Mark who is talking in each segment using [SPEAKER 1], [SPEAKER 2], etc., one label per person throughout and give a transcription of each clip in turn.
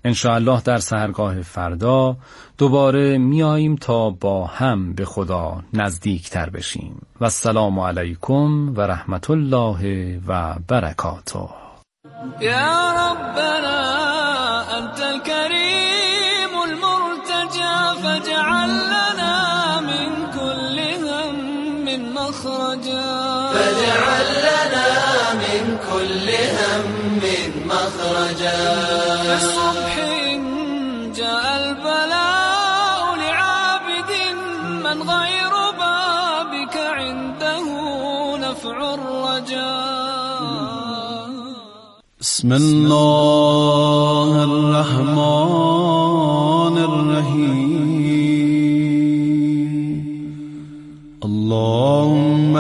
[SPEAKER 1] انشاءالله در سحرگاه فردا دوباره میاییم تا با هم به خدا نزدیکتر بشیم. و السلام علیکم و رحمت الله و برکاته.
[SPEAKER 2] یا ربنا انت الكریم المرتجى فاجعل لنا من كل هم مخرجا
[SPEAKER 3] فاجعل لنا من كل هم مخرجا.
[SPEAKER 2] في الصبح إن جاء البلاء لعابد من غير بابك عنده نفع الرجاء.
[SPEAKER 4] بسم الله الرحمن الرحيم. اللهم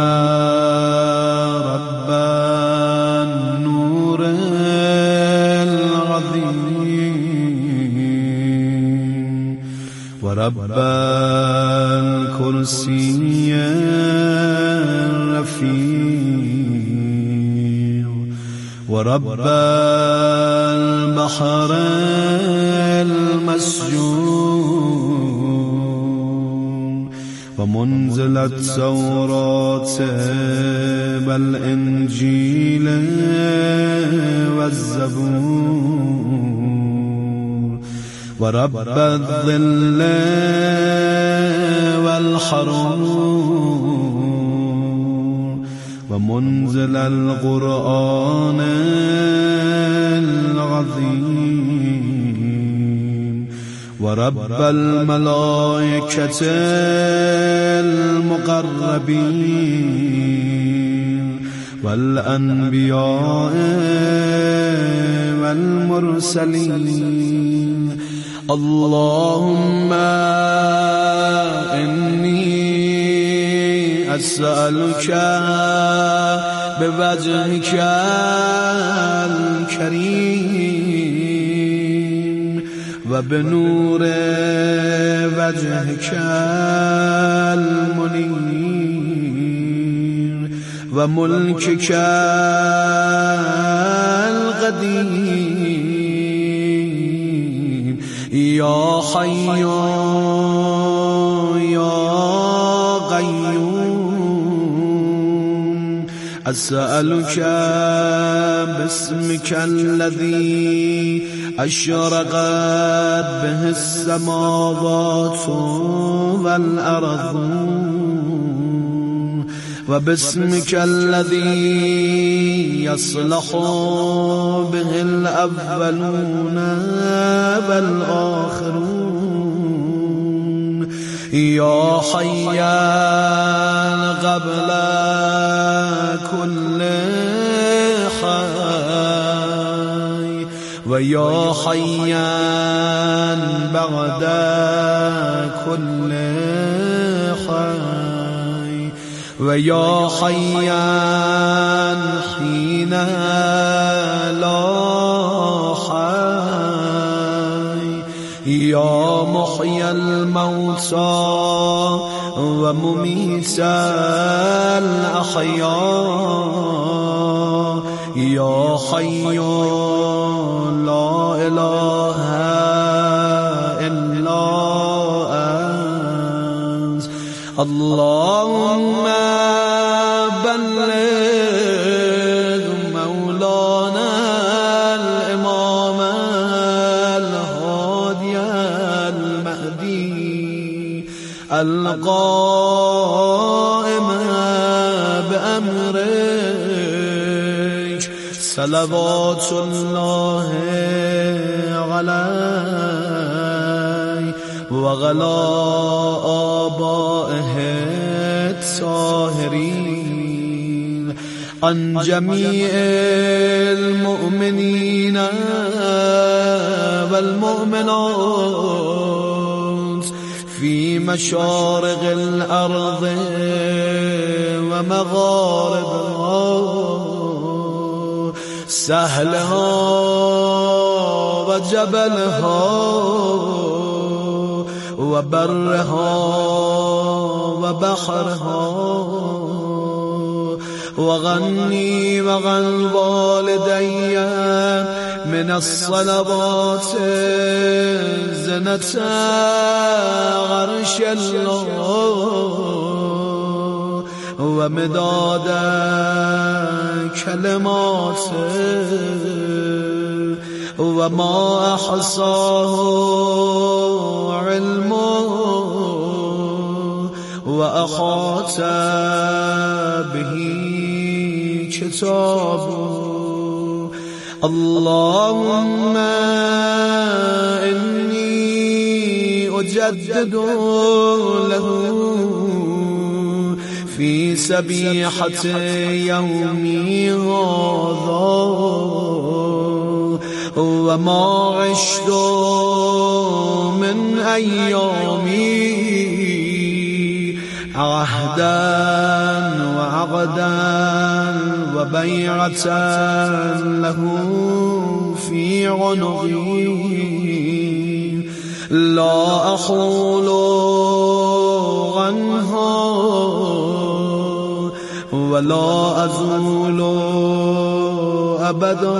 [SPEAKER 4] رب النور العظيم ورب الكرسي الرفيع ورب البحر المسجون ومنزل التوراة والإنجيل والزبور ورب الظل والحرور ومنزل القرآن العظيم ورب الملائكة المقربين والأنبياء والمرسلين. اللهم إني أسألك بوجهك الكريم وبنور وجهك المنير وملكك القديم يا حي يا قيوم أسألك باسمك الذي أشرقت به السماوات والأرض وباسمك الذي يصلح به الأولون والآخرون يا حيا قبل كل حي ويا حيا بعد كل حي ويا حيا حين لا حي يا محيي الموتى ومميت الأحياء يا حي لا إله إلا أنت. اللهم بلغ مولانا الإمام الهادي المهدي القائم بأمرك صلوات الله عليه وعلى آبائه الطاهرين عن جميع المؤمنين والمؤمنات في مشارق الأرض ومغاربها سهلها وجبلها وبرها وبحرها وغني وغن والدي من الصلوات زنة عرش الله ومداد كلماته وما أحصاه علمه وأحاط به كتابه. اللهم إني أجدد له في سبيحة يومي هذا وما عشت من أيامي عهدا وعقدا وبيعة له في عنقي لا أحول عنها ولا أزول أبدا.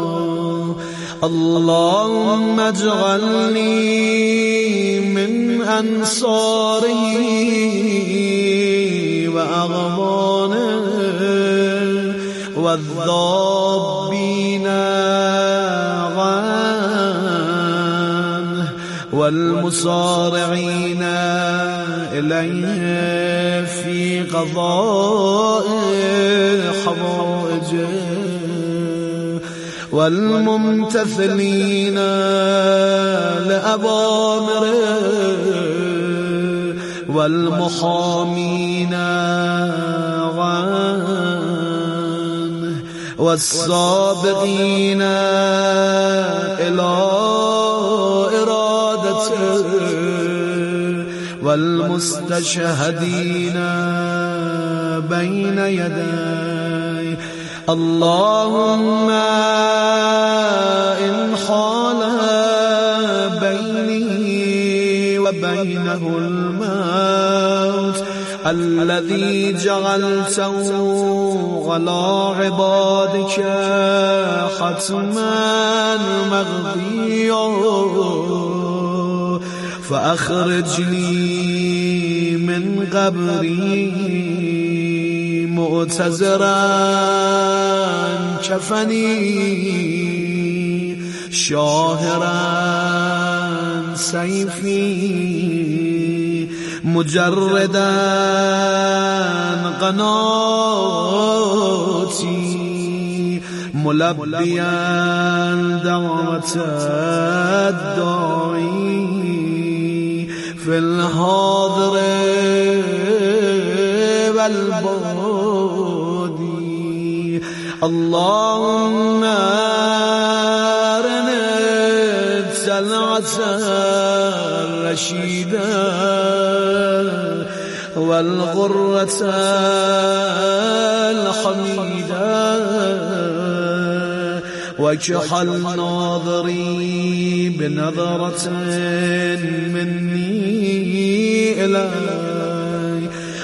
[SPEAKER 4] اللهم اجعلني من أنصاره وأغوانه والذابين عنه والمصارعين إليه في قضاء حوائجه والممتثلين لأوامره والمحامين عنه والسابقين إلى إرادته والمستشهدين بين يديه. اللهم إن حال بيني وبينه الموت الذي جعلته على عبادك حتما مقضيا فأخرجني من قبري مؤتزرا كفني شاهرا سيفي مجردا قناتي ملبيا دعوة الداعي في الحاضر والبادي. اللهم أرنا السلعة الرشيدة والغرة الحميدة وكحل ناظري بنظرة مني إلي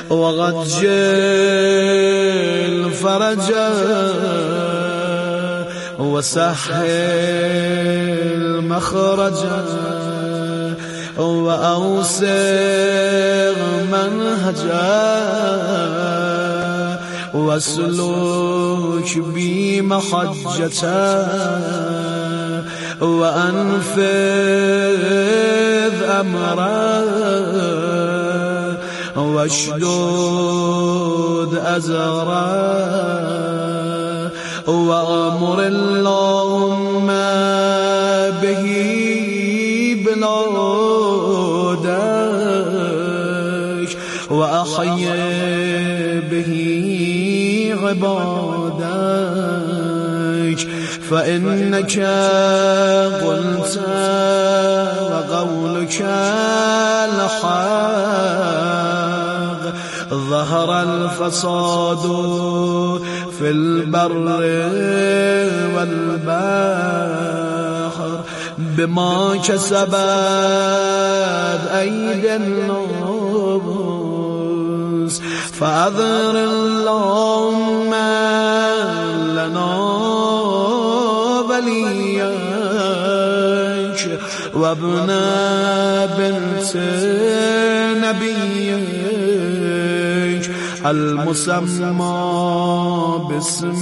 [SPEAKER 4] وغجل فرجا وسهل مخرجا وأوسع منهجا واسلك بي محجتا وأنفذ أمرا واشدد أزرا وأمر اللهم به بلادك وأحيي به عبادك فإنك قلت وقولك الحق ظهر الفساد في البر والبحر بما كسبت أيدي الناس فأظهر اللهم لنا وليك وابن بنت نبيك المسمى باسم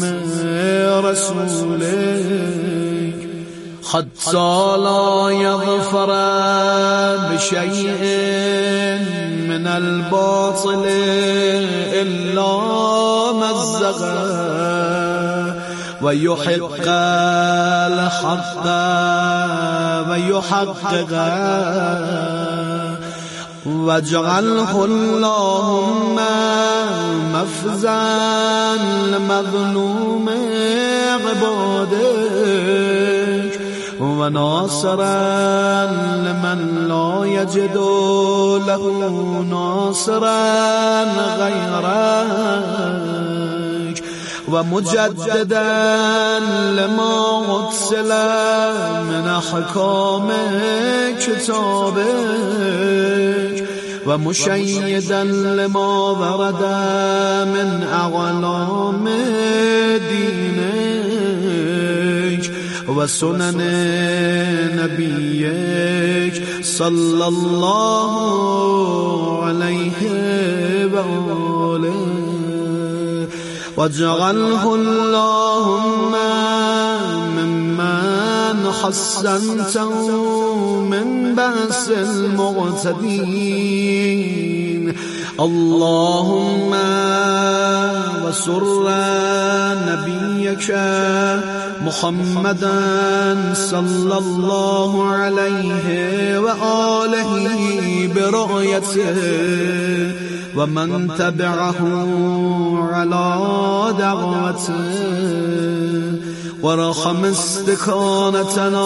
[SPEAKER 4] رسولك حتى لا يظفر بشيء من الباطل إلا مزقه ويحق الحق ويحققه واجعله اللهم مفزا لمظلوم عبادك وناصرا لمن لا يجد له ناصرا غيرك ومجددا لما غسل من أحكام كتابك ومشيدا لما ورد من أعلام دينك وسنن نبيك صلى الله عليه وآله واجعله اللهم ممن حسنته من بأس المعتدين اللهم وسر نبيك محمدا صلى الله عليه وآله برؤيته ومن تبعه على دعوته ورحم استكانتنا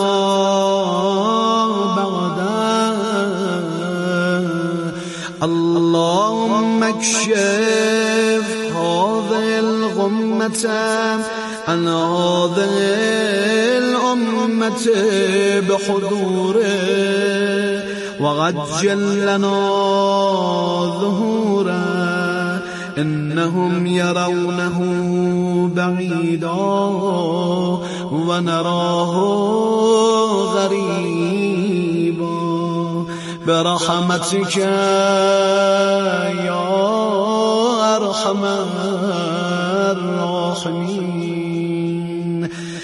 [SPEAKER 4] بعده اللهم اكشف هذه الغمة عن هذه الأمة بحضوره وعجل لنا ظهوره إنهم يرونه بعيدا ونراه غريبا برحمتك يا أرحم الراحمين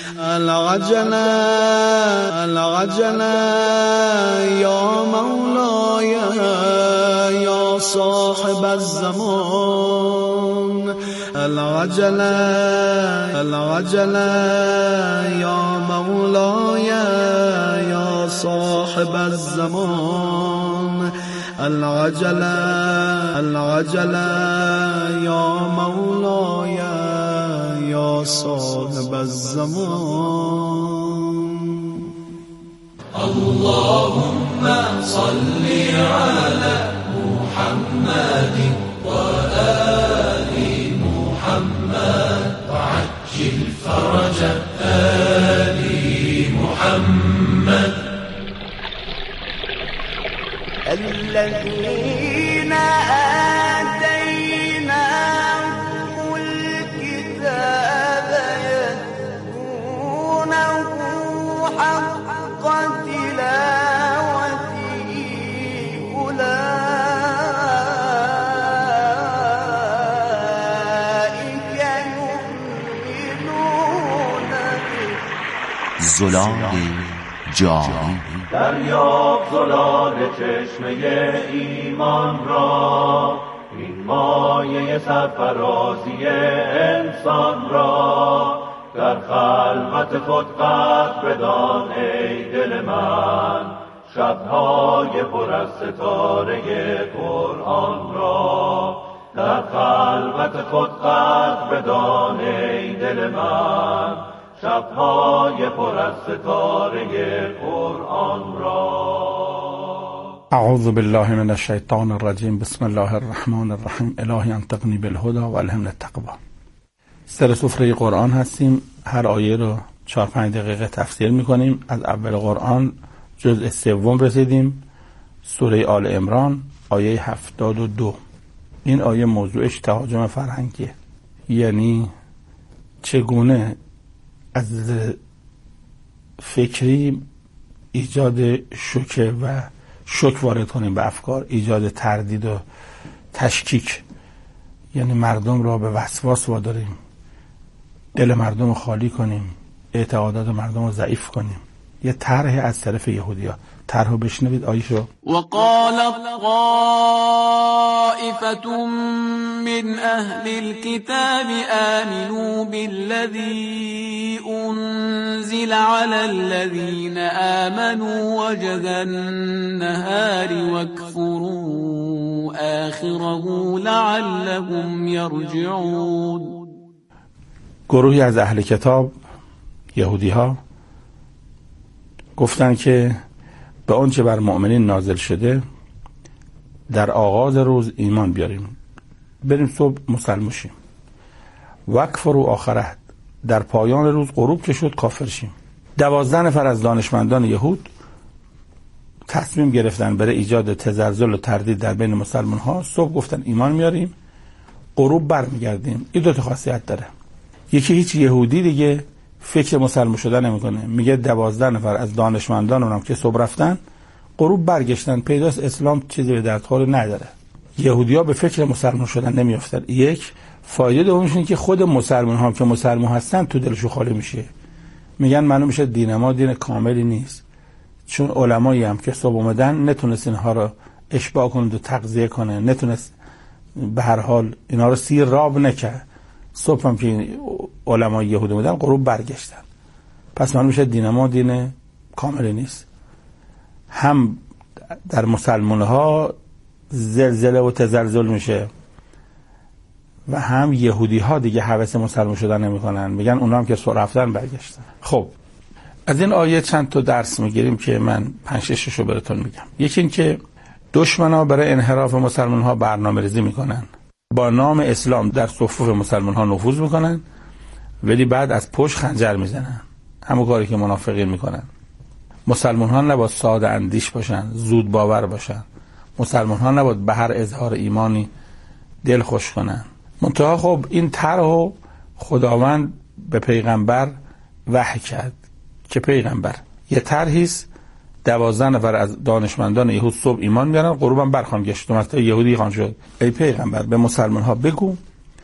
[SPEAKER 4] العجلة يا مولاي يا صاحب الزمان العجلة يا مولاي يا صاحب الزمان العجلة يا مولاي يا صاحب الزمان
[SPEAKER 3] اللهم صل على محمد وآل محمد وعجل فرج آل محمد
[SPEAKER 5] الذين آتيناهم الكتاب يتلونه حق تلاوته أولئك يؤمنون به.
[SPEAKER 6] زلال جاری
[SPEAKER 7] دریاب زلال چشمه ایمان را، این مایه سرفرازی انسان را، در خلوت خود قدر بدان ای دل من، شبهای پر از ستاره قرآن را، در خلوت خود قدر بدان ای دل من، شبهای پر از ستاره قرآن را.
[SPEAKER 8] اعوذ بالله من الشیطان الرجیم. بسم الله الرحمن الرحیم. الهی انطقنی بالهدى و الهمنی التقوی. سر سفره قرآن هستیم. هر آیه رو 4-5 دقیقه تفسیر میکنیم. از اول قرآن جزء 3 رسیدیم. سوره آل عمران آیه 72. این آیه موضوعش تهاجم فرهنگیه، یعنی چگونه از فکری ایجاد شوکه و شوک وارد کنیم به افکار، ایجاد تردید و تشکیک، یعنی مردم را به وسواس واداریم، دل مردم رو خالی کنیم، اعتقادات مردم رو ضعیف کنیم. یه طرح از طرف یهودی‌ها. طرح رو بشنوید آیشو.
[SPEAKER 2] وقال طائفة من أهل الكتاب آمنوا بالذي أنزل على الذين آمنوا وجه النهار واكفروا آخره لعلهم يرجعون.
[SPEAKER 8] گروهی از اهل کتاب، یهودی‌ها، گفتن که به آنچه بر مؤمنین نازل شده در آغاز روز ایمان بیاریم، بریم صبح مسلمان شیم. وکفروا آخره، در پایان روز غروب که شد کافر شیم. 12 نفر از دانشمندان یهود تصمیم گرفتن برای ایجاد تزلزل و تردید در بین مسلمان ها. صبح گفتن ایمان میاریم، غروب برمیگردیم. این دو تا خاصیت داره. یکی هیچ یهودی دیگه فکر مسلمان شدن نمیکنه، میگه 12 نفر از دانشمندان اونم که صبح رفتن غروب برگشتن، پیداست اسلام چیزی به دردخور نداره. یهودی‌ها به فکر مسلمان شدن نمیافتن. یک فایده دومش اینه که خود مسلمان ها که مسلمان هستن تو دلشون خالی میشه، میگن معلوم میشه دین ما دین کاملی نیست، چون علمایی هم که صبح اومدن نتونست اینها رو اشباع کنه و تغذیه کنه، نتونست به هر حال اینا رو سیر راب نکرد. صبح هم که علمای یهود اومدن غروب برگشتن، پس معلوم میشه دین ما دین کاملی نیست. هم در مسلمان‌ها زلزله و تزلزل میشه و هم یهودی ها دیگه هوس مسلمان شدن نمیکنن، میگن اونا هم که صبح رفتن برگشتن. خب از این آیه چند تا درس میگیریم که من 5-6 رو براتون میگم. یکی این که دشمنا برای انحراف مسلمان ها برنامه‌ریزی میکنن، با نام اسلام در صفوف مسلمان ها نفوذ میکنن ولی بعد از پشت خنجر میزنن، همون کاری که منافقین میکنن. مسلمان ها نباید ساده اندیش باشن، زود باور باشن. مسلمان ها نباید به هر اظهار ایمانی دل خوش کنن. منتها خب این طرحو خداوند به پیغمبر وحی کرد که پیغمبر یه طرحیست 12 نفر از دانشمندان یهود صبح ایمان میارن، غروبم برخوان گشت و مثلا یهودی خان شد. ای پیغمبر به مسلمان ها بگو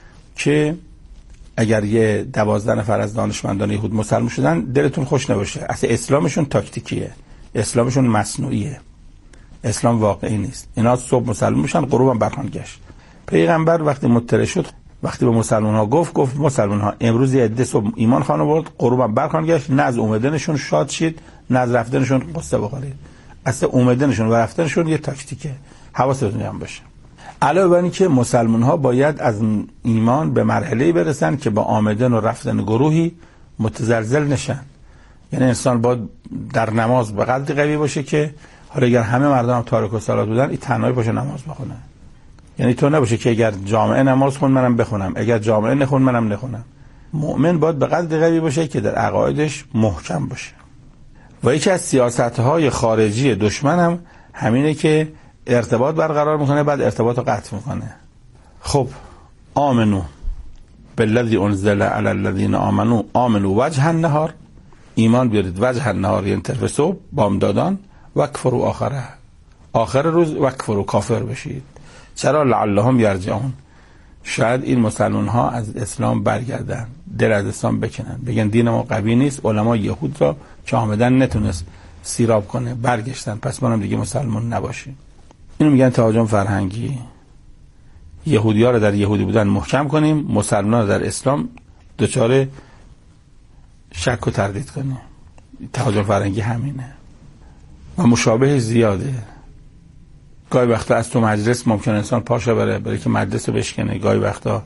[SPEAKER 8] که اگر یه 12 نفر از دانشمندان یهود مسلمان شدن دلتون خوش نباشه، اصلا اسلامشون تاکتیکیه، اسلامشون مصنوعیه، اسلام واقعی نیست. اینا صبح مسلمان میشن، غروبم برخوان گشت. پیغمبر وقتی مطلع شد، وقتی به مسلمان ها گفت مسلمان ها امروز یه عده صبح ایمان خانه برد، غروبم برخوان گشت، نه از اومدنشون شاد شید نه از رفتنشون قصه بخورید. اصلا اومدنشون و رفتنشون یه تاکتیکه، حواستون هم باشه. علاوه بر این که مسلمان ها باید از ایمان به مرحله‌ای برسن که با آمدن و رفتن گروهی متزلزل نشن. یعنی انسان باید در نماز به قدری قوی باشه که حالا اگر همه مردم هم تارک الصلات بودن این تنهایی باشه نماز بخونه. یعنی تو نباشه که اگر جامعه نماز خون منم بخونم، اگر جامعه نخون منم نخونم. مؤمن باید به قدری قوی باشه که در عقایدش محکم باشه. و یکی از سیاست‌های خارجی دشمن هم همینه که ارتباط برقرار میکنه بعد ارتباط رو قطع میکنه. خب آمنو بالذی انزل علی الذین آمنو وجه النهار، ایمان بیارید وجه النهار یعنی طرف صبح بامدادان، وکفروا آخره، آخر روز وکفروا کافر بشید. چرا؟ لعلهم یرجعون، شاید این مسلمان ها از اسلام برگردن، دل از اسلام بکنن، بگن دین ما قوی نیست. علمای یهود را که آمدن نتونست سیراب کنه برگشتن، پس ما هم دیگه مسلمان نباشیم. اینو میگن تهاجم فرهنگی. یهودی ها رو در یهودی بودن محکم کنیم، مسلمان رو در اسلام دچار شک و تردید کنیم. تهاجم فرهنگی همینه و مشابه زیاده. گاهی وقتا از تو مجلس ممکن انسان پاشو برای که مجلس رو بشکنه، گاهی وقتا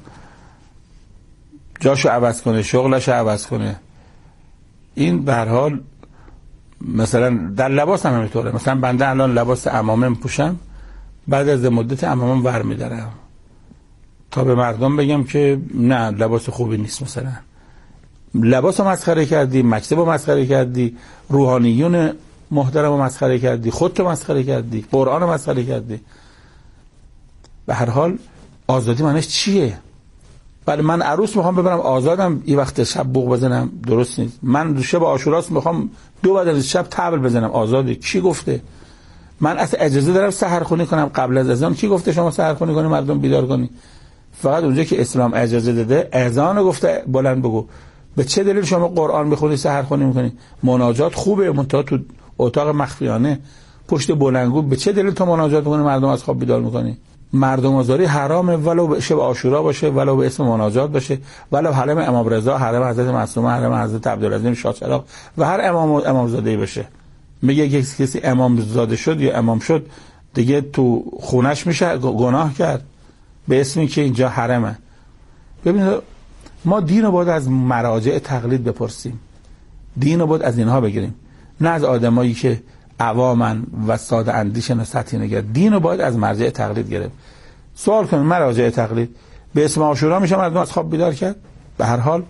[SPEAKER 8] جاشو عوض کنه، شغلش عوض کنه. این به هر حال مثلا در لباس هم همینطوره. مثلا بنده الان لباس عمامه میپوشم، بعد از مدت عمامم ور میدارم تا به مردم بگم که نه لباس خوبی نیست. مثلا لباس رو مسخره کردی، مکتب رو مسخره کردی، روحانیون محترم رو مسخره کردی، خودت رو مسخره کردی، قرآن رو مسخره کردی. به هر حال آزادی معنیش چیه؟ ولی من عروس میخوام ببرم آزادم یه وقت شب بوق بزنم درست نیست. من شب عاشوراست میخوام 2 بعد از شب طبل بزنم آزاده. کی گفته؟ من اصلا اجازه دارم سحرخوانی کنم قبل از اذان؟ کی گفته شما سحرخوانی کنی مردم بیدار کنی؟ فقط اونجا که اسلام اجازه داده اذان گفته بلند بگو. به چه دلیل شما قرآن بخونی سحرخوانی میکنی؟ مناجات خوبه منتها تو اتاق مخفیانه پشت بلندگو. به چه دلیل تو مناجات میکنی مردم از خواب بیدار میکنی؟ مردم آزاری حرامه، ولو به شب عاشورا باشه، ولو به اسم مناجات باشه، ولو حرم امام رضا، حرم حضرت معصومه، حرم حضرت عبدالعظیم شاه چراغ و هر امامزاده‌ای باشه. میگه کسی امامزاده شد یا امام شد دیگه تو خونش میشه گناه کرد به اسمی که اینجا حرمه. ببینید ما دین رو باید از مراجع تقلید بپرسیم، دین رو باید از اینها بگیریم، نه از آدمایی که عوامن و ساده اندیشن و سطحی نگر. دین رو باید از مرجع تقلید گرفت. سوال کنیم مراجع تقلید به اسم عاشورا میشه مردم از خواب بیدار کرد؟ به هر حال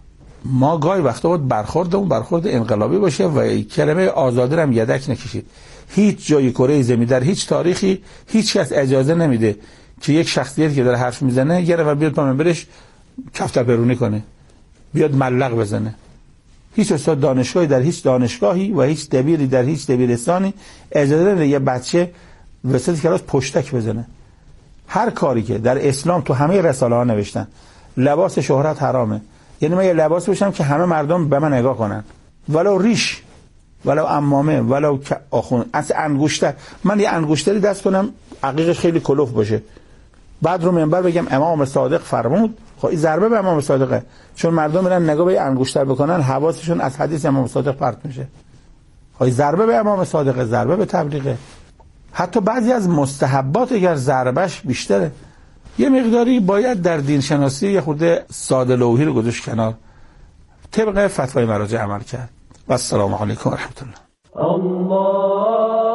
[SPEAKER 8] ما گاهی وقتا باید برخورد انقلابی باشه و کلمه آزادی هم یدک نکشید. هیچ جای کره زمین در هیچ تاریخی هیچ کس اجازه نمیده که یک شخصیتی که داره حرف میزنه یه نفر بیاد پا برش کفتر پرونی کنه، بیاد ملق بزنه. هیچ استاد دانشگاهی در هیچ دانشگاهی و هیچ دبیری در هیچ دبیرستانی اجازه نمیده یه بچه وسط کلاس پشتک بزنه. هر کاری که در اسلام تو همه رساله ها نوشتن لباس شهرت حرامه، یعنی من یه لباس بشم که همه مردم به من نگاه کنن، ولو ریش، ولو عمامه، ولو آخون، اصلا انگشتر. من یه انگشتری دست کنم عقیقش خیلی کلوف باشه، بعد رو منبر بگم امام صادق فرمود، خب این ضربه به امام صادقه، چون مردم میرن نگاه به انگشتر بکنن حواسشون از حدیث امام صادق پرت میشه. خب ضربه به امام صادقه، ضربه به تبلیغه. حتی بعضی از مستحبات اگر ضربش بیشتره، یه مقداری باید در دین شناسی یه خورده ساده لوحی رو گذاشت کنار، طبق فتوای مراجع عمل کرد. و السلام علیکم و رحمت الله.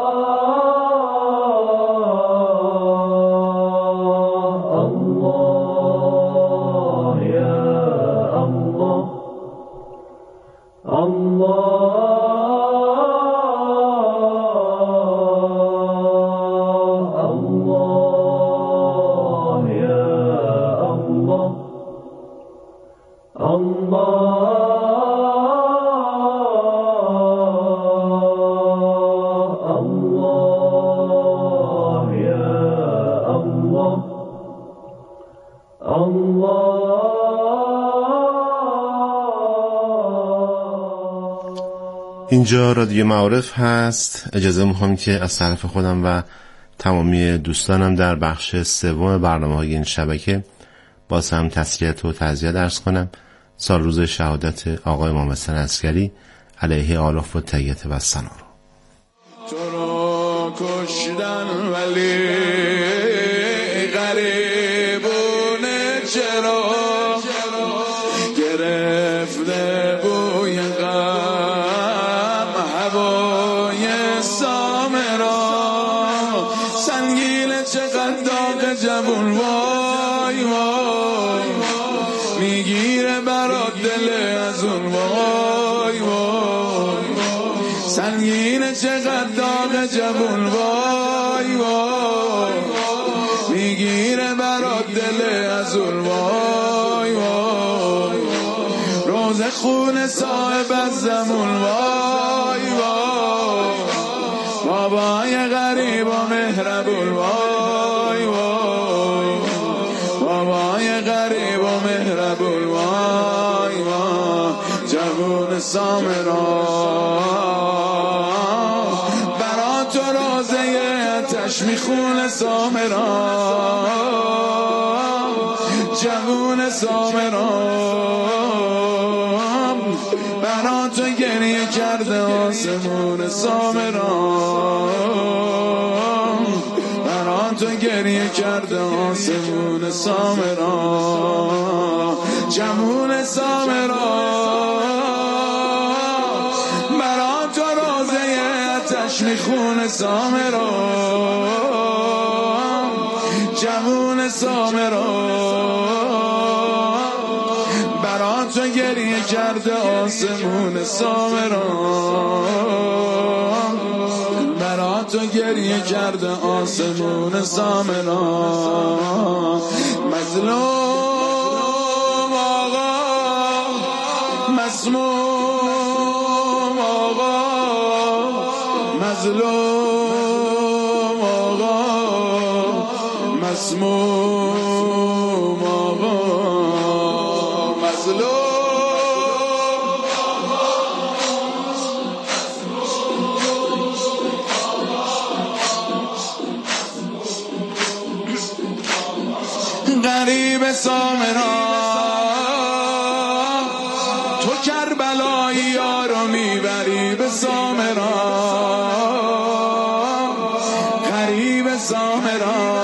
[SPEAKER 9] اینجا رادیو معارف هست. اجازه میخوام که از طرف خودم و تمامی دوستانم در بخش سوم برنامه‌های این شبکه باز هم تسلیت و تعزیت عرض کنم. سال روز شهادت آقای امام حسین عسکری علیه آلاف و تیت و سنا رو.
[SPEAKER 3] تو رو کشتن ولی غریبونه چرا گرفته بوی غم هوای سامرا سنگین چقدر داغ جوون وای وای میگیره برات دل از اون وای وای سنگین چقدر داغ جوون وای وای میگیره برات دل از اون وای وای روز خون صاحب از زمون وای وای بابای غریب و مهربون وای وای بابای غریب و مهربون وای وای جوون سامرا برا تو روزه آتش میخونه سامرا جوون سامرا برا تو گریه کرده آسمون سامرا برا تو گریه کرده آسمون سامرا جوون سامرا برا تو روزه آتش میخونه سامرا جوون سامرا برا تو گریه کرده آسمون سامرا برا تو گریه کرده آسمون سامرا مظلوم مسموم آقا مظلوم آقا مسموم آقا مظلوم غریب سامرا تو کربلایی یارو میبری به سامرا غریب سامرا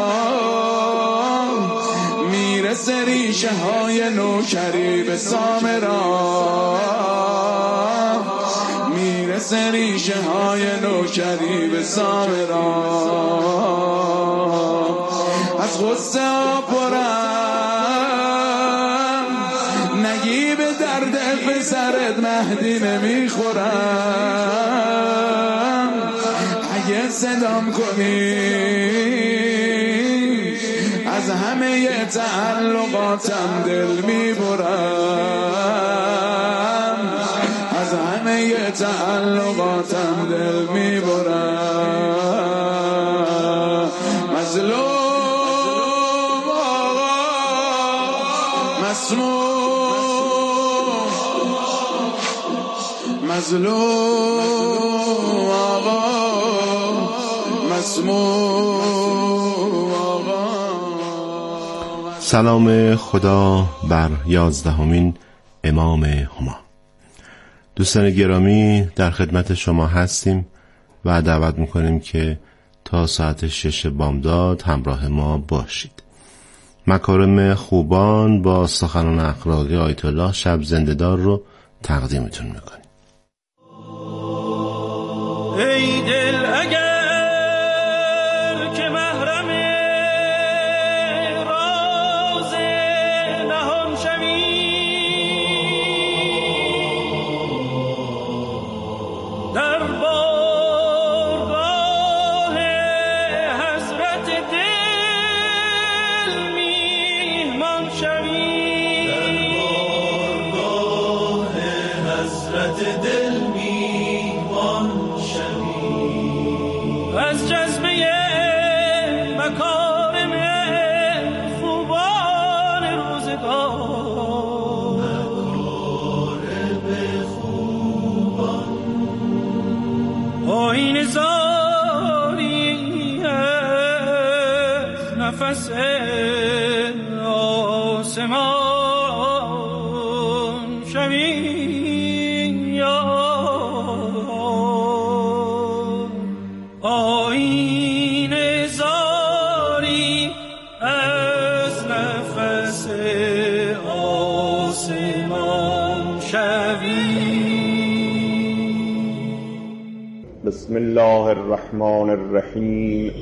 [SPEAKER 3] میرسه ریشه های نوکری به سامرا میرسه ریشه های نوکری به سامرا از غصه آپرم نگی به درد پسرت مهدی نمیخورم اگه صدام کنی از همه تعلقاتم دل میبرم از همه تعلقاتم دل میبرم مظلوم مظلوم آقا مسموم آقا.
[SPEAKER 9] سلام خدا بر 11مین امام هما. دوستان گرامی، در خدمت شما هستیم و دعوت میکنیم که تا ساعت 6 بامداد همراه ما باشید. مکارم خوبان با سخنان اخلاقی آیت الله شب زنده‌دار رو تقدیمتون میکنیم.
[SPEAKER 10] ای دل اگر که محرم راز نهان شوی در بارگاه حضرت دل میهمان شوی در بارگاه حضرت دل از جذبه مکارم خوبان روزگار مکارم خوبان آیین زاری از نفس آسمان شوی آیین زاری از نفس آسمان شوی.
[SPEAKER 11] بسم الله الرحمن الرحیم.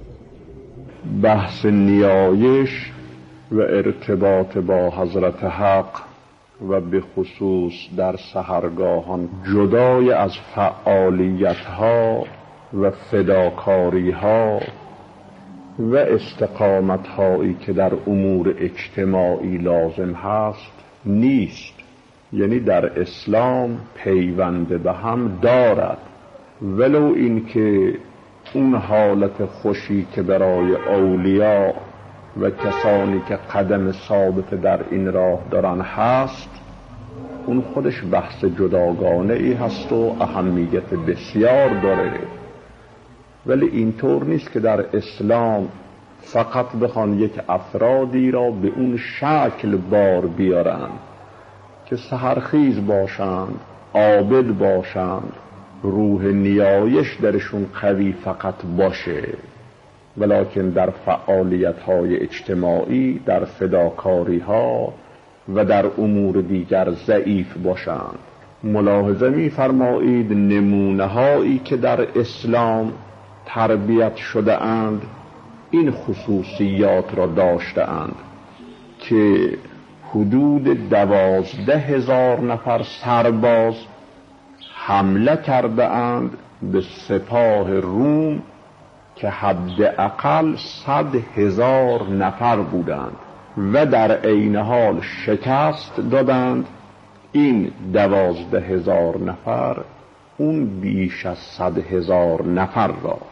[SPEAKER 11] بحث نیایش و ارتباط با حضرت حق و به خصوص در سحرگاهان جدای از فعالیت‌ها و فداکاری ها و استقامت هایی که در امور اجتماعی لازم هست نیست. یعنی در اسلام پیوند به هم دارد، ولو این که اون حالت خوشی که برای اولیاء و کسانی که قدم ثابت در این راه دارن هست، اون خودش بحث جداگانه ای هست و اهمیت بسیار داره. ولی اینطور نیست که در اسلام فقط بخوان یک افرادی را به اون شکل بار بیارن که سحرخیز باشند، عابد باشند، روح نیایش درشون قوی فقط باشه، ولکن در فعالیت‌های اجتماعی، در فداکاری‌ها و در امور دیگر ضعیف باشند. ملاحظه می‌فرمایید نمونه‌هایی که در اسلام تربیت شده اند این خصوصیات را داشته اند که حدود 12,000 نفر سرباز حمله کرده اند به سپاه روم که حداقل 100,000 نفر بودند و در عین حال شکست دادند این 12,000 نفر اون بیش از 100,000 نفر را